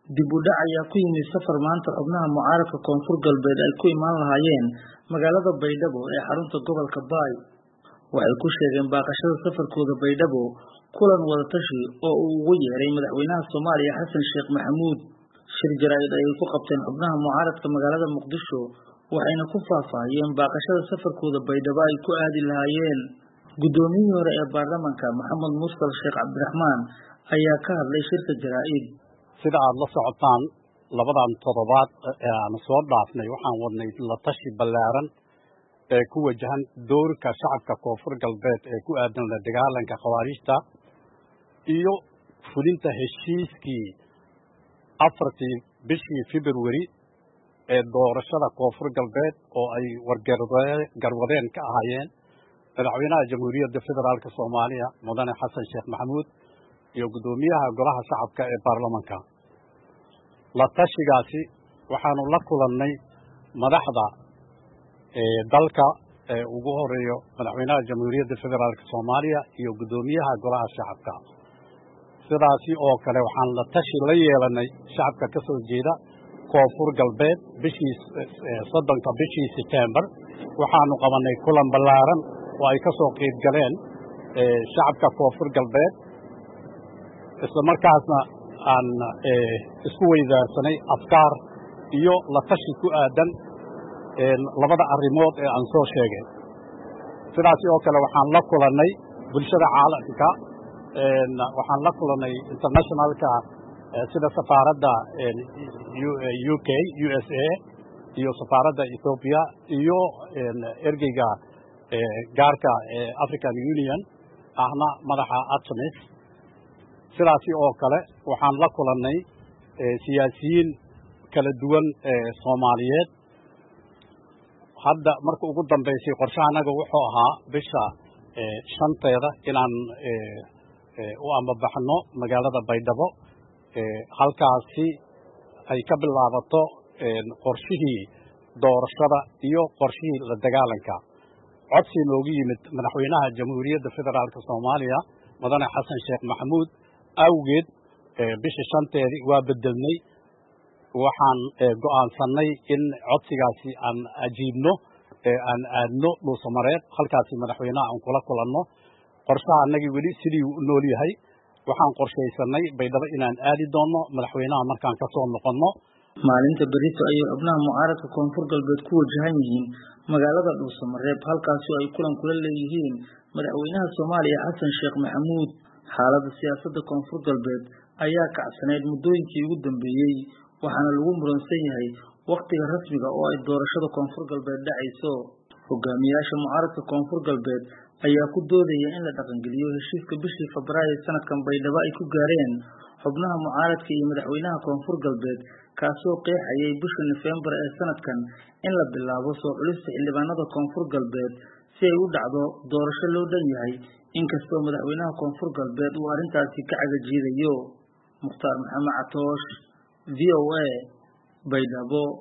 dib u dhac ayaa ku yimid safar maanta xubnaha mucaaradka Koonfur Galbeed ay ku imaan lahaayeen magaalada Baydhabo ee xarunta gobolka Baay. Waxay ku sheegeen baaqashada safarkooda Baydhabo kulan wada tashi oo uu ugu yeeray madaxweynaha Soomaaliya Xasan Sheekh Maxamuud. Shir jaraa'id ay ku qabteen xubnaha mucaaradka magaalada Muqdisho waxayna ku faahfaahiyeen baaqashada safarkooda Baydhabo ay ku aadi lahaayeen. Gudoomiyihii hore ee baarlamaanka Maxamed Mursal Sheekh Cabdiraxmaan ayaa ka hadlay shirka jaraa'id. sida aad la socotaan labadan toddobaad ee aan soo dhaafnay waxaan wadnay la tashi ballaaran ee ku wajahan doorka shacabka Koonfur Galbeed ee ku aadan la dagaalanka khawaarijta iyo fulinta heshiiskii 4 bishii February ee doorashada Koonfur Galbeed oo ay wargarwadeen ka ahaayeen madaxweynaha Jamhuuriyadda Federaalka Soomaaliya Mudane Xasan Sheekh Maxamuud iyo gudoomiyaha golaha shacabka ee baarlamaanka. La tashigaasi waxaanu la kulannay madaxda dalka ugu horeeyo madaxweynaha Jamhuuriyadda Federaalka Soomaaliya iyo gudoomiyaha golaha shacabka. sidaasi oo kale waxaan la tashi la yeelanay shacabka ka soo jeeda Koonfur Galbeed bishii 30 bishii September waxaanu qabanay kulan ballaaran oo ay ka soo qayb galeen shacabka Koonfur Galbeed isla markaasna aan isku weydaarsanay afkaar iyo la tashi ku aadan labada arrimood ee aan soo sheegay. sidaas oo kale waxaan la kulannay bulshada caalamka waxaan la kulannay internationalka sida safaaradda UK USA iyo safaaradda Ethiopia iyo ergeyga gaarka African Union ahna madaxa ATMIS. sidaasi oo kale waxaan la kulannay siyaasiyiin kala duwan Soomaaliyeed. hadda marka ugu dambeysay qorshahanaga wuxuu ahaa bisha 5teeda inaan u ambabaxno magaalada Baydhabo halkaasi ay ka bilaabato qorshihii doorashada iyo qorshihii la dagaalanka. codsi noogu yimid madaxweynaha Jamhuuriyadda Federaalka Soomaaliya Mudane Xasan Sheekh Maxamuud awgeed bisha 5teedii waa bedelnay. waxaan go'aansanay in codsigaasi aan ajiibno aan aadno Dhuusamareeb halkaasi madaxweynaha aan kula kulanno. qorshaha anagii weli sidii u nool yahay waxaan qorshaysanay Baydhabo inaan aadi doono madaxweynaha markaan ka soo noqonno. maalinta berito ayay xubnaha mucaaradka Koonfur Galbeed ku wajahan yihiin magaalada Dhuusamareeb halkaasi oo ay kulan kula leeyihiin madaxweynaha Soomaaliya Xasan Sheekh Maxamuud. xaaladda siyaasadda Koonfur Galbeed ayaa kacsaneyd muddooyinkii ugu dambeeyay waxaana lagu muransan yahay waqtiga rasmiga oo ay doorashada Koonfur Galbeed dhacayso. hogaamiyaasha mucaaradka Koonfur Galbeed ayaa ku doodaya in la dhaqangeliyo heshiiska bishii Febraayo sanadkan Baydhabo ay ku gaareen xubnaha mucaaradka iyo madaxweynaha Koonfur Galbeed kaasoo qeexayay bisha November ee sanadkan in la bilaabo soo xulista xildhibaanada Koonfur Galbeed si ay u dhacdo doorasho loo dhan yahay inkastoo madaxweynaha Koonfur Galbeed uu arrintaasi ka cagajiidayo. Mukhtaar Maxamed Catoosh VOA Baydhabo.